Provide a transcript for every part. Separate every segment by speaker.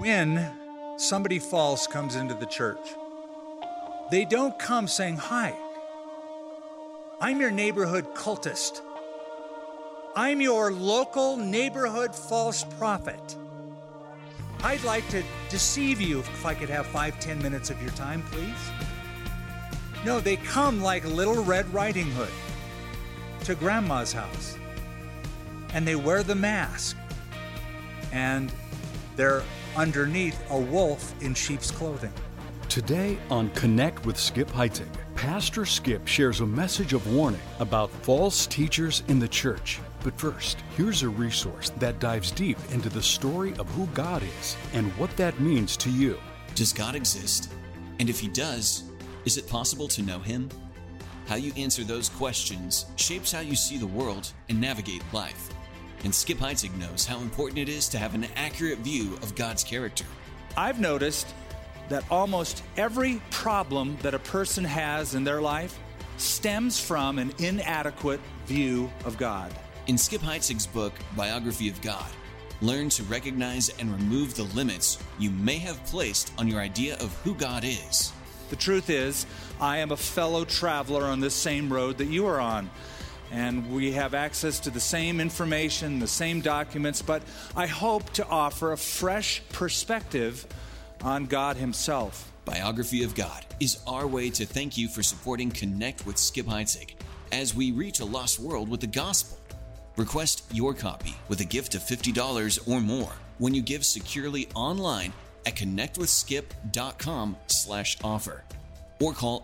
Speaker 1: when somebody false comes into the church, they don't come saying, "Hi, I'm your neighborhood cultist. I'm your local neighborhood false prophet. I'd like to deceive you if I could have 5-10 minutes of your time, please." No, they come like Little Red Riding Hood to grandma's house. And they wear the mask. And they're underneath a wolf in sheep's clothing.
Speaker 2: Today on Connect with Skip Heitzig, Pastor Skip shares a message of warning about false teachers in the church. But first, here's a resource that dives deep into the story of who God is and what that means to you.
Speaker 3: Does God exist? And if He does, is it possible to know Him? How you answer those questions shapes how you see the world and navigate life. And Skip Heitzig knows how important it is to have an accurate view of God's character.
Speaker 1: I've noticed that almost every problem that a person has in their life stems from an inadequate view of God.
Speaker 3: In Skip Heitzig's book, Biography of God, learn to recognize and remove the limits you may have placed on your idea of who God is.
Speaker 1: The truth is, I am a fellow traveler on this same road that you are on. And we have access to the same information, the same documents, but I hope to offer a fresh perspective on God Himself.
Speaker 3: Biography of God is our way to thank you for supporting Connect with Skip Heitzig as we reach a lost world with the gospel. Request your copy with a gift of $50 or more when you give securely online at connectwithskip.com/offer or call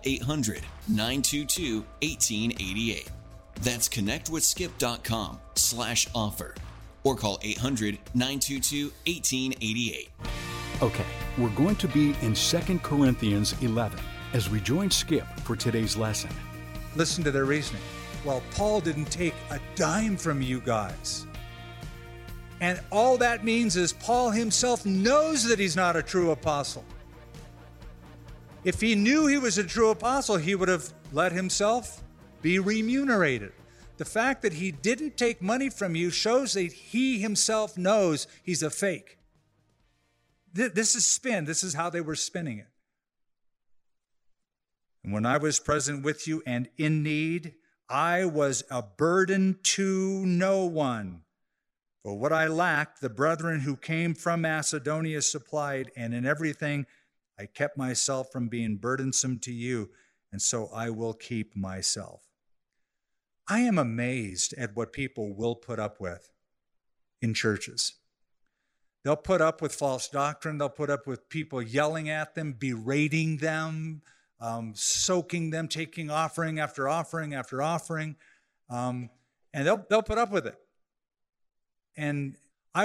Speaker 3: 800-922-1888. That's connectwithskip.com/offer or call 800-922-1888.
Speaker 2: Okay, we're going to be in 2 Corinthians 11 as we join Skip for today's lesson.
Speaker 1: Listen to their reasoning. Well, Paul didn't take a dime from you guys. And all that means is Paul himself knows that he's not a true apostle. If he knew he was a true apostle, he would have let himself be remunerated. The fact that he didn't take money from you shows that he himself knows he's a fake. This is spin. This is how they were spinning it. And when I was present with you and in need, I was a burden to no one. For what I lacked, the brethren who came from Macedonia supplied, and in everything I kept myself from being burdensome to you, and so I will keep myself. I am amazed at what people will put up with in churches. They'll put up with false doctrine. They'll put up with people yelling at them, berating them, soaking them, taking offering after offering after offering, and they'll put up with it. And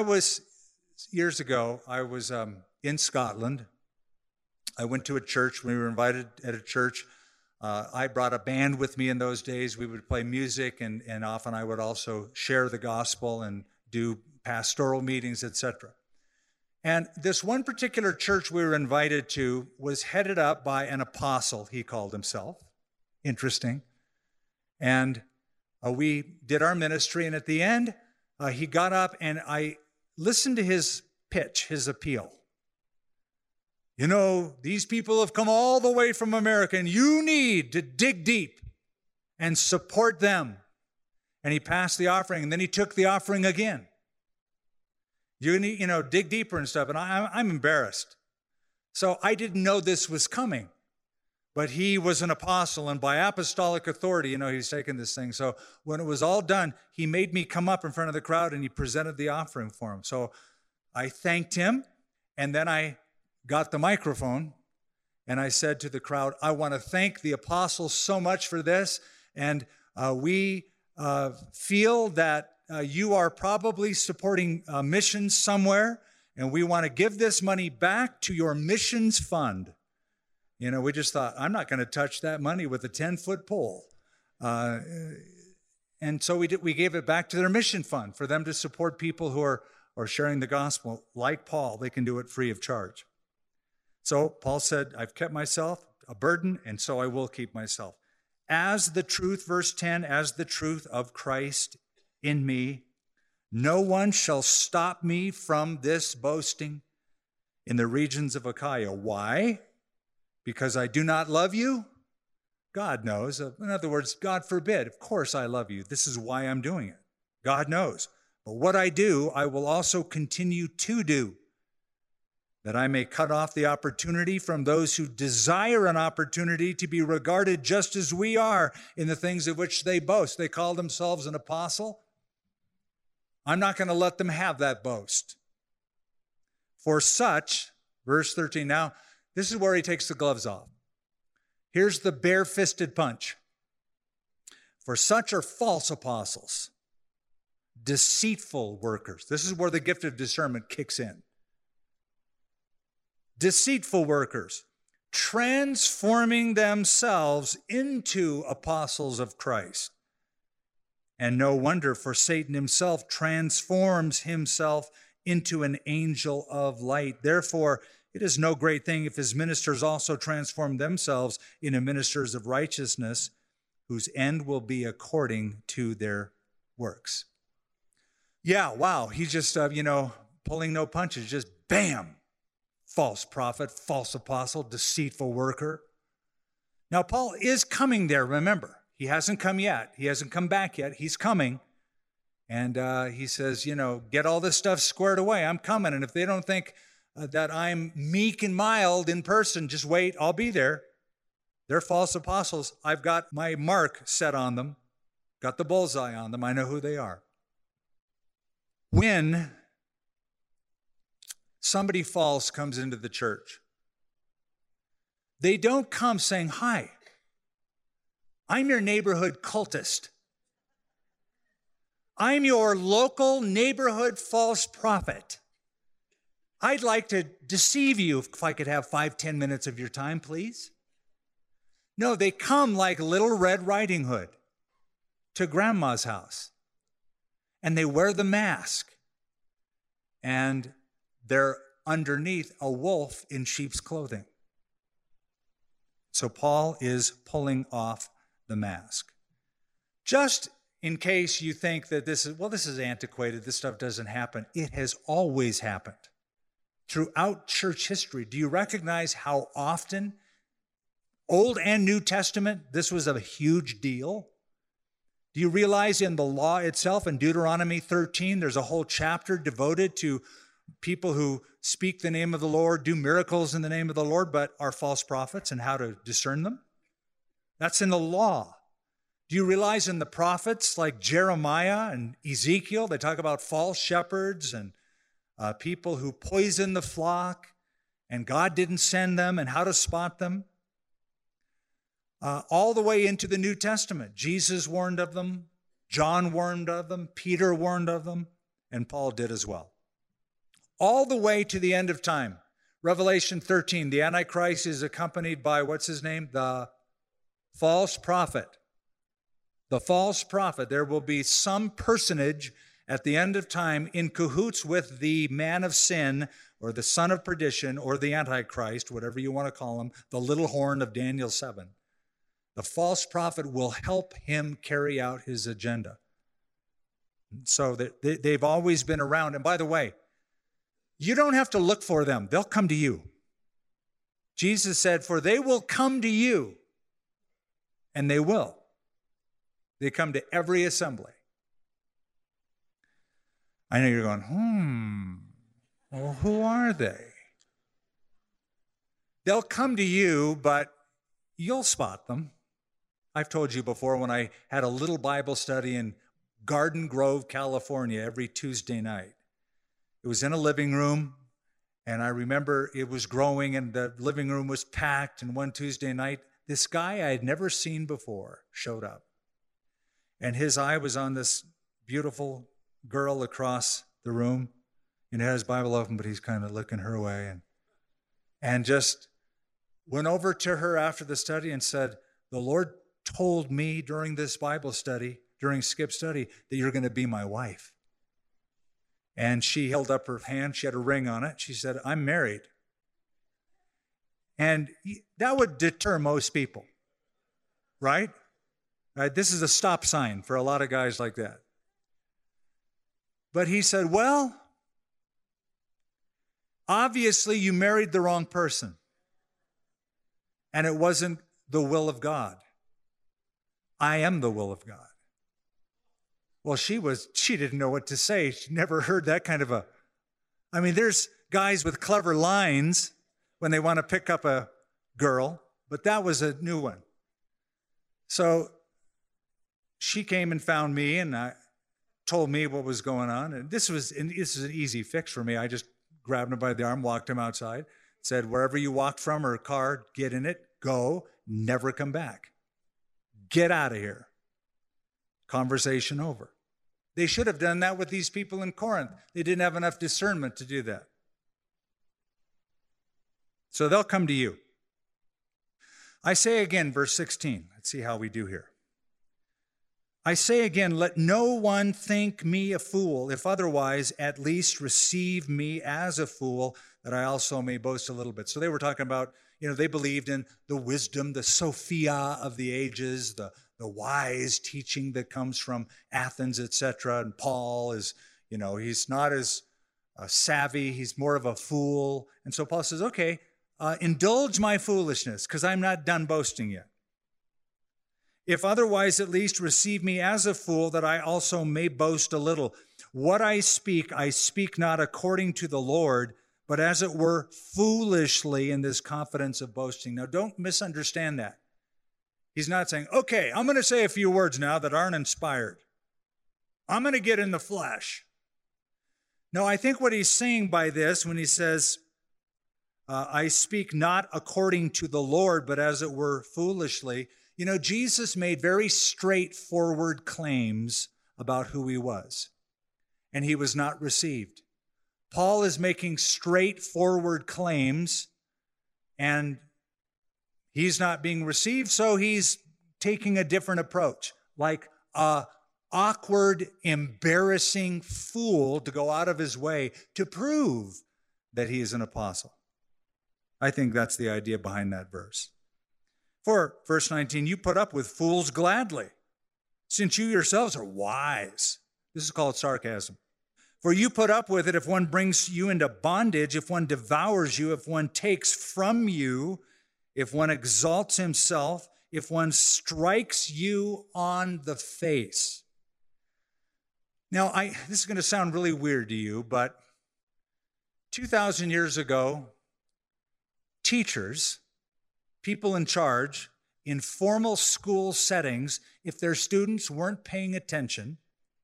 Speaker 1: years ago, I was in Scotland. I went to a church. We were invited at a church. I brought a band with me in those days. We would play music, and often I would also share the gospel and do pastoral meetings, etc. And this one particular church we were invited to was headed up by an apostle, he called himself. Interesting. And we did our ministry, and at the end, he got up, and I listened to his pitch, his appeal. You know, these people have come all the way from America, and you need to dig deep and support them. And he passed the offering, and then he took the offering again. You need, dig deeper and stuff. And I'm embarrassed. So I didn't know this was coming. But he was an apostle, and by apostolic authority, he's taken this thing. So when it was all done, he made me come up in front of the crowd, and he presented the offering for him. So I thanked him, and then I got the microphone, and I said to the crowd, I want to thank the apostles so much for this, and we feel that you are probably supporting missions somewhere, and we want to give this money back to your missions fund. We just thought, I'm not going to touch that money with a 10-foot pole. And so we gave it back to their mission fund for them to support people who are sharing the gospel. Like Paul, they can do it free of charge. So Paul said, I've kept myself a burden, and so I will keep myself. As the truth, verse 10, as the truth of Christ in me, no one shall stop me from this boasting. in the regions of Achaia. Why? Because I do not love you? God knows. In other words, God forbid. Of course I love you. This is why I'm doing it. God knows. But what I do, I will also continue to do, that I may cut off the opportunity from those who desire an opportunity to be regarded just as we are in the things of which they boast. They call themselves an apostle. I'm not going to let them have that boast. For such, verse 13, now, this is where he takes the gloves off. Here's the bare-fisted punch. For such are false apostles, deceitful workers. This is where the gift of discernment kicks in. Deceitful workers, transforming themselves into apostles of Christ. And no wonder, for Satan himself transforms himself into an angel of light. Therefore, it is no great thing if his ministers also transform themselves into ministers of righteousness, whose end will be according to their works. Yeah, wow, he's just, pulling no punches, just bam, false prophet, false apostle, deceitful worker. Now, Paul is coming there, remember. He hasn't come yet. He hasn't come back yet. He's coming. And he says, get all this stuff squared away. I'm coming. And if they don't think that I'm meek and mild in person, just wait, I'll be there. They're false apostles. I've got my mark set on them, got the bullseye on them. I know who they are. When somebody false comes into the church, they don't come saying, hi, I'm your neighborhood cultist. I'm your local neighborhood false prophet. I'd like to deceive you if I could have 5-10 minutes of your time, please. No, they come like Little Red Riding Hood to grandma's house. And they wear the mask. And they're underneath a wolf in sheep's clothing. So Paul is pulling off the mask. Just in case you think that this is antiquated, this stuff doesn't happen. It has always happened. Throughout church history, do you recognize how often, Old and New Testament, this was a huge deal? Do you realize in the law itself, in Deuteronomy 13, there's a whole chapter devoted to people who speak the name of the Lord, do miracles in the name of the Lord, but are false prophets and how to discern them? That's in the law. Do you realize in the prophets like Jeremiah and Ezekiel, they talk about false shepherds and people who poison the flock, and God didn't send them, and how to spot them? All the way into the New Testament, Jesus warned of them, John warned of them, Peter warned of them, and Paul did as well. All the way to the end of time. Revelation 13, the Antichrist is accompanied by, what's his name? The false prophet. The false prophet. There will be some personage at the end of time in cahoots with the man of sin or the son of perdition or the Antichrist, whatever you want to call him, the little horn of Daniel 7. The false prophet will help him carry out his agenda. So they've always been around. And by the way, you don't have to look for them. They'll come to you. Jesus said, for they will come to you. And they will. They come to every assembly. I know you're going, well, who are they? They'll come to you, but you'll spot them. I've told you before when I had a little Bible study in Garden Grove, California, every Tuesday night. It was in a living room, and I remember it was growing, and the living room was packed, and one Tuesday night, this guy I had never seen before showed up. And his eye was on this beautiful girl across the room. He had his Bible open, but he's kind of looking her way. And just went over to her after the study and said, the Lord told me during this Bible study, during Skip study, that you're going to be my wife. And she held up her hand. She had a ring on it. She said, I'm married. And that would deter most people, right? This is a stop sign for a lot of guys like that. But he said, well, Obviously, you married the wrong person. And it wasn't the will of God. I am the will of God. Well, she didn't know what to say. She never heard that kind of there's guys with clever lines when they want to pick up a girl, but that was a new one. So she came and found me and told me what was going on. And this is an easy fix for me. I just grabbed him by the arm, walked him outside, said, wherever you walked from or a car, get in it, go, never come back. Get out of here. Conversation over. They should have done that with these people in Corinth. They didn't have enough discernment to do that. So they'll come to you. I say again, verse 16. Let's see how we do here. I say again, let no one think me a fool. If otherwise, at least receive me as a fool, that I also may boast a little bit. So they were talking about, they believed in the wisdom, the Sophia of the ages, the wise teaching that comes from Athens, etc. And Paul is, he's not as savvy. He's more of a fool. And so Paul says, okay, indulge my foolishness, because I'm not done boasting yet. If otherwise, at least receive me as a fool, that I also may boast a little. What I speak not according to the Lord, but as it were foolishly in this confidence of boasting. Now, don't misunderstand that. He's not saying, okay, I'm going to say a few words now that aren't inspired. I'm going to get in the flesh. No, I think what he's saying by this, when he says, I speak not according to the Lord, but as it were foolishly, Jesus made very straightforward claims about who he was, and he was not received. Paul is making straightforward claims, and he's not being received, so he's taking a different approach, like a awkward, embarrassing fool to go out of his way to prove that he is an apostle. I think that's the idea behind that verse. For verse 19, you put up with fools gladly, since you yourselves are wise. This is called sarcasm. For you put up with it if one brings you into bondage, if one devours you, if one takes from you, if one exalts himself, if one strikes you on the face. Now, this is going to sound really weird to you, but 2,000 years ago, teachers, people in charge, in formal school settings, if their students weren't paying attention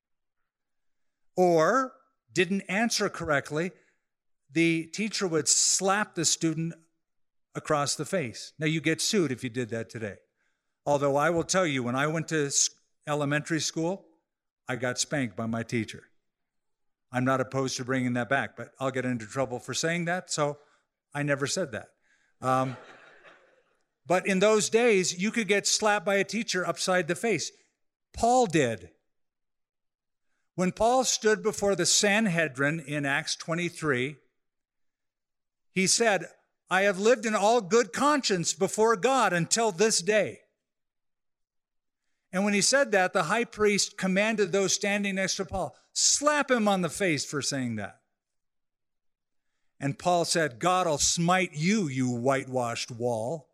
Speaker 1: or didn't answer correctly, the teacher would slap the student across the face. Now, you get sued if you did that today. Although I will tell you, when I went to elementary school, I got spanked by my teacher. I'm not opposed to bringing that back, but I'll get into trouble for saying that, so I never said that. But in those days, you could get slapped by a teacher upside the face. Paul did. When Paul stood before the Sanhedrin in Acts 23, he said, I have lived in all good conscience before God until this day. And when he said that, the high priest commanded those standing next to Paul, slap him on the face for saying that. And Paul said, God will smite you, you whitewashed wall.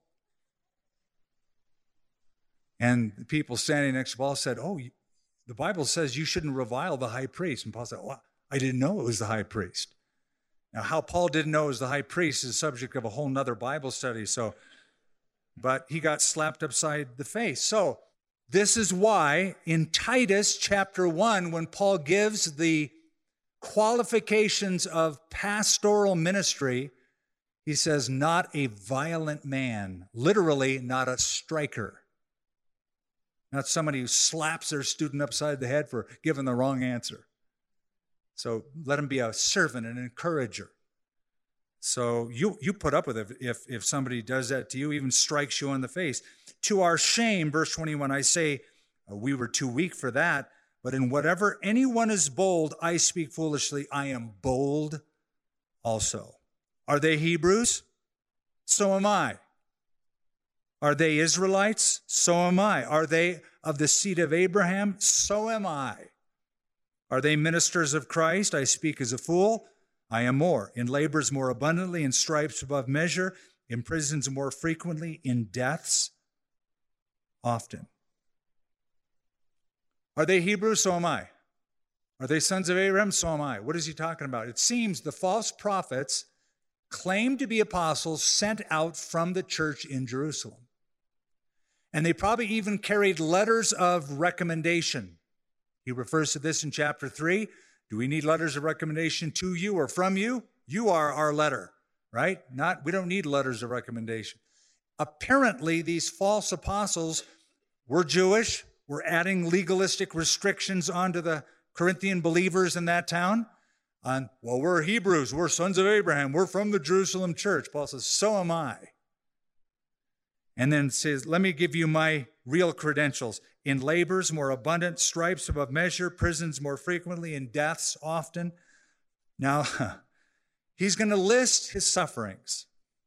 Speaker 1: And the people standing next to Paul said, the Bible says you shouldn't revile the high priest. And Paul said, well, I didn't know it was the high priest. Now, how Paul didn't know it was the high priest is the subject of a whole nother Bible study. But he got slapped upside the face. So this is why in Titus chapter 1, when Paul gives the qualifications of pastoral ministry, he says, not a violent man, literally not a striker. Not somebody who slaps their student upside the head for giving the wrong answer. So let him be a servant, an encourager. So you put up with it if somebody does that to you, even strikes you on the face. To our shame, verse 21, I say, we were too weak for that, but in whatever anyone is bold, I speak foolishly, I am bold also. Are they Hebrews? So am I. Are they Israelites? So am I. Are they of the seed of Abraham? So am I. Are they ministers of Christ? I speak as a fool. I am more, in labors more abundantly, in stripes above measure, in prisons more frequently, in deaths often. Are they Hebrews? So am I. Are they sons of Abraham? So am I. What is he talking about? It seems the false prophets claimed to be apostles sent out from the church in Jerusalem. And they probably even carried letters of recommendation. He refers to this in chapter 3. Do we need letters of recommendation to you or from you? You are our letter, right? We don't need letters of recommendation. Apparently, these false apostles were Jewish, were adding legalistic restrictions onto the Corinthian believers in that town. We're Hebrews, we're sons of Abraham, we're from the Jerusalem church. Paul says, so am I. And then says, let me give you my real credentials. In labors more abundant, stripes above measure, prisons more frequently, in deaths often. Now, he's going to list his sufferings.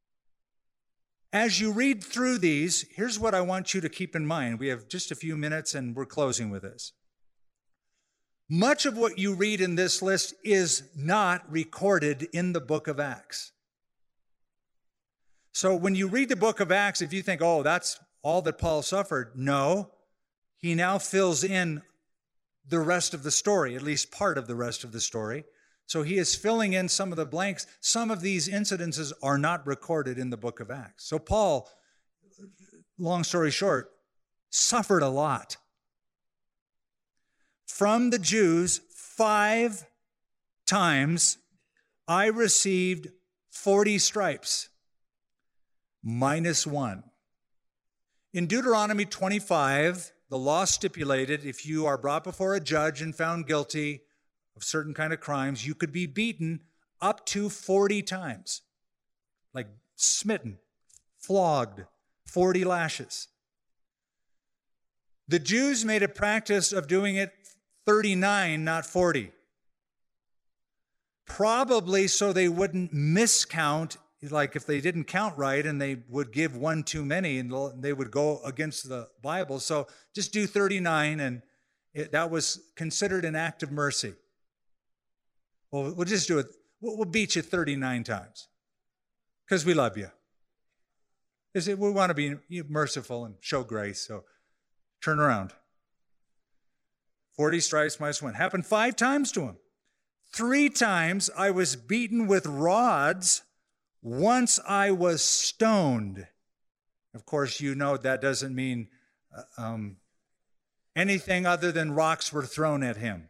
Speaker 1: As you read through these, here's what I want you to keep in mind. We have just a few minutes and we're closing with this. Much of what you read in this list is not recorded in the book of Acts. So when you read the book of Acts, if you think, oh, that's all that Paul suffered, no. He now fills in the rest of the story, at least part of the rest of the story. So he is filling in some of the blanks. Some of these incidences are not recorded in the book of Acts. So Paul, long story short, suffered a lot. From the Jews, 5 times I received 40 stripes, minus 1. In Deuteronomy 25, the law stipulated if you are brought before a judge and found guilty of certain kind of crimes, you could be beaten up to 40 times, like smitten, flogged, 40 lashes. The Jews made a practice of doing it 39, not 40. Probably so they wouldn't miscount, like if they didn't count right and they would give one too many and they would go against the Bible. So just do 39, and that was considered an act of mercy. Well, we'll just do it. We'll beat you 39 times because we love you. We want to be merciful and show grace, so turn around. 40 stripes minus 1. Happened 5 times to him. 3 times I was beaten with rods. Once I was stoned. Of course, you know that doesn't mean anything other than rocks were thrown at him.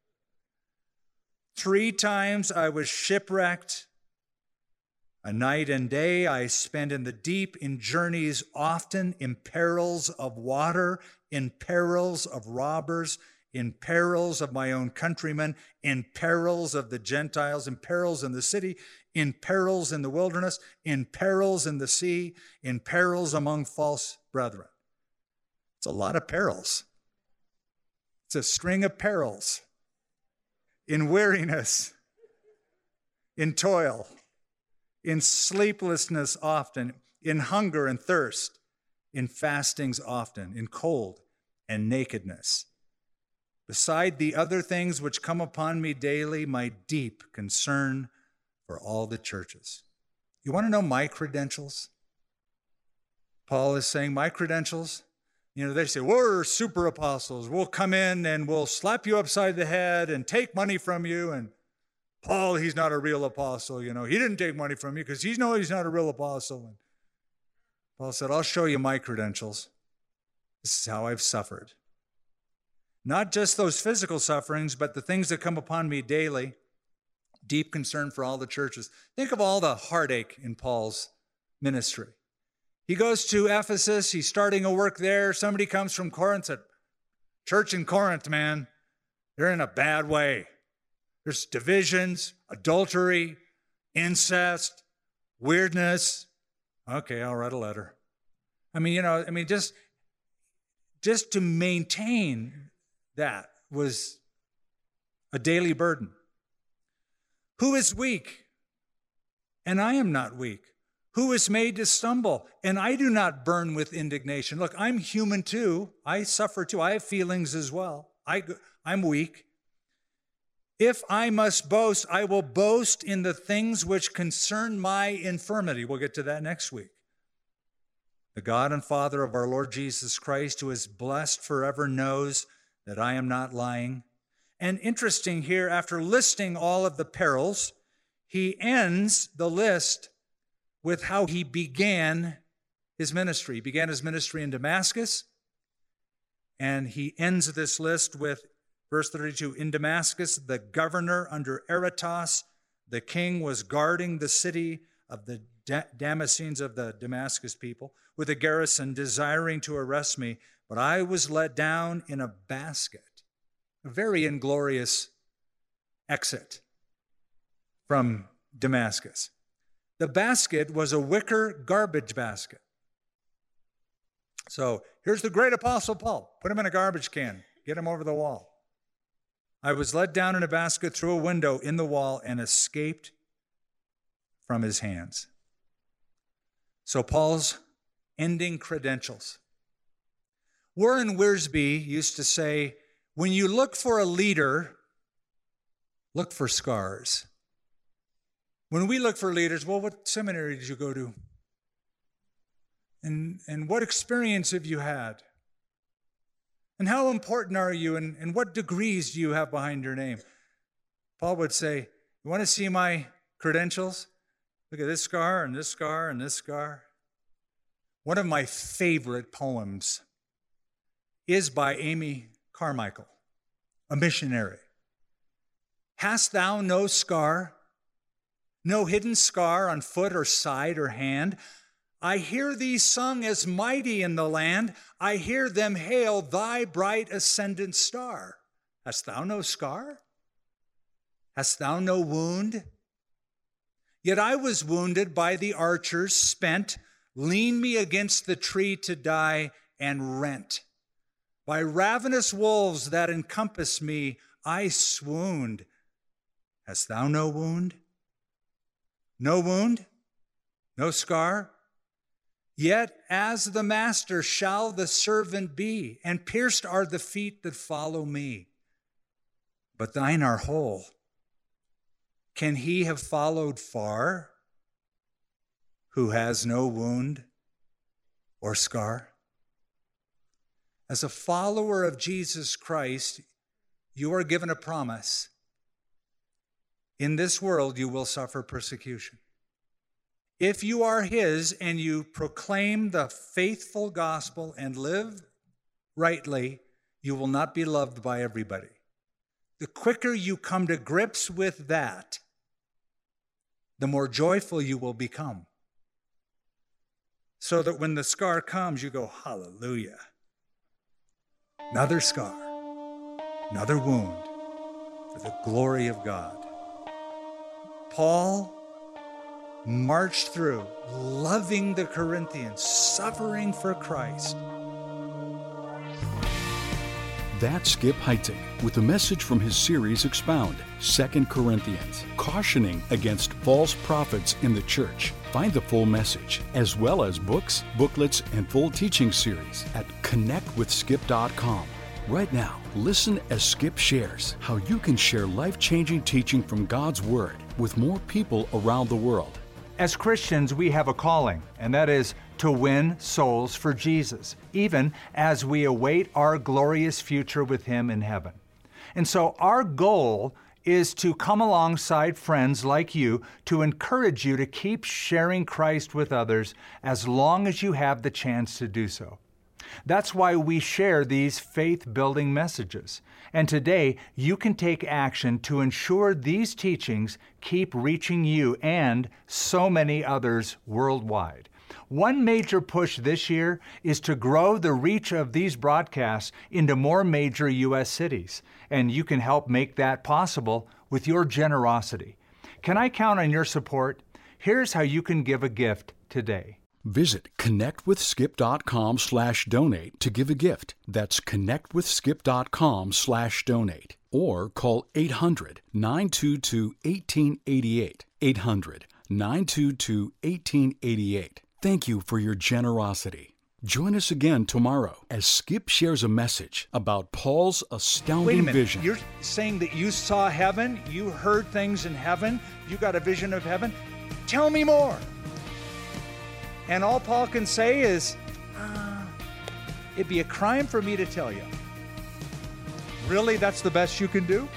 Speaker 1: 3 times I was shipwrecked. A night and day I spent in the deep, in journeys often, in perils of water, in perils of robbers, in perils of my own countrymen, in perils of the Gentiles, in perils in the city, in perils in the wilderness, in perils in the sea, in perils among false brethren. It's a lot of perils. It's a string of perils. In weariness, in toil, in sleeplessness often, in hunger and thirst, in fastings often, in cold and nakedness. Beside the other things which come upon me daily, my deep concern for all the churches. You want to know my credentials? Paul is saying my credentials. You know, they say, we're super apostles. We'll come in and we'll slap you upside the head and take money from you. And Paul, he's not a real apostle. You know, he didn't take money from you because he's not a real apostle. And Paul said, I'll show you my credentials. This is how I've suffered. Not just those physical sufferings, but the things that come upon me daily. Deep concern for all the churches. Think of all the heartache in Paul's ministry. He goes to Ephesus. He's starting a work there. Somebody comes from Corinth and said, church in Corinth, man, they're in a bad way. There's divisions, adultery, incest, weirdness. Okay, I'll write a letter. Just to maintain that was a daily burden. Who is weak? And I am not weak. Who is made to stumble? And I do not burn with indignation. Look, I'm human too. I suffer too. I have feelings as well. I'm weak. If I must boast, I will boast in the things which concern my infirmity. We'll get to that next week. The God and Father of our Lord Jesus Christ, who is blessed forever, knows that I am not lying. And interesting here, after listing all of the perils, he ends the list with how he began his ministry. He began his ministry in Damascus, and he ends this list with verse 32, in Damascus, the governor under Aretas, the king, was guarding the city of the Damascenes, of the Damascus people, with a garrison desiring to arrest me, but I was let down in a basket. A very inglorious exit from Damascus. The basket was a wicker garbage basket. So here's the great Apostle Paul. Put him in a garbage can. Get him over the wall. I was let down in a basket through a window in the wall and escaped from his hands. So Paul's ending credentials. Warren Wiersbe used to say, when you look for a leader, look for scars. When we look for leaders, well, what seminary did you go to? And what experience have you had? And how important are you? And what degrees do you have behind your name? Paul would say, you want to see my credentials? Look at this scar and this scar and this scar. One of my favorite poems is by Amy Carmichael, a missionary. Hast thou no scar, no hidden scar on foot or side or hand? I hear thee sung as mighty in the land. I hear them hail thy bright ascendant star. Hast thou no scar? Hast thou no wound? Yet I was wounded by the archers, spent, lean me against the tree to die, and rent. By ravenous wolves that encompass me, I swooned. Hast thou no wound? No wound? No scar? Yet as the master shall the servant be, and pierced are the feet that follow me. But thine are whole. Can he have followed far who has no wound or scar? As a follower of Jesus Christ, you are given a promise. In this world, you will suffer persecution. If you are his and you proclaim the faithful gospel and live rightly, you will not be loved by everybody. The quicker you come to grips with that, the more joyful you will become. So that when the scar comes, you go, hallelujah. Another scar, another wound for the glory of God. Paul marched through, loving the Corinthians, suffering for Christ.
Speaker 2: That's Skip Heitzig with a message from his series Expound, 2 Corinthians, cautioning against false prophets in the church. Find the full message, as well as books, booklets, and full teaching series at connectwithskip.com. Right now, listen as Skip shares how you can share life-changing teaching from God's Word with more people around the world.
Speaker 1: As Christians, we have a calling, and that is to win souls for Jesus, even as we await our glorious future with Him in heaven. And so our goal is to come alongside friends like you to encourage you to keep sharing Christ with others as long as you have the chance to do so. That's why we share these faith-building messages. And today, you can take action to ensure these teachings keep reaching you and so many others worldwide. One major push this year is to grow the reach of these broadcasts into more major U.S. cities, and you can help make that possible with your generosity. Can I count on your support? Here's how you can give a gift today.
Speaker 2: Visit connectwithskip.com/donate to give a gift. That's connectwithskip.com/donate. Or call 800-922-1888. 800-922-1888. Thank you for your generosity. Join us again tomorrow as Skip shares a message about Paul's
Speaker 1: Wait a
Speaker 2: astounding
Speaker 1: minute.
Speaker 2: vision.
Speaker 1: You're saying that you saw heaven? You heard things in heaven? You got a vision of heaven? Tell me more. And all Paul can say is, it'd be a crime for me to tell you. Really? That's the best you can do?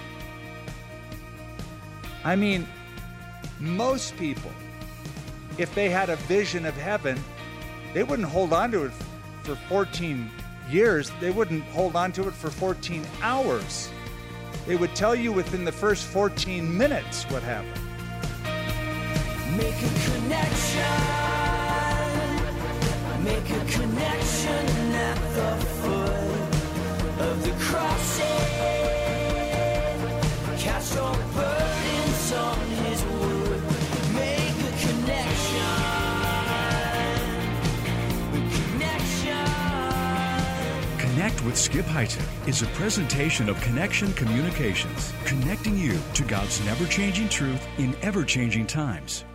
Speaker 1: I mean, most people, if they had a vision of heaven, they wouldn't hold on to it for 14 years. They wouldn't hold on to it for 14 hours. They would tell you within the first 14 minutes what happened.
Speaker 4: Make a connection at the foot of the cross. Cast your burdens on his wood. Make a connection.
Speaker 5: Connect with Skip Heitzig is a presentation of Connection Communications, connecting you to God's never-changing truth in ever-changing times.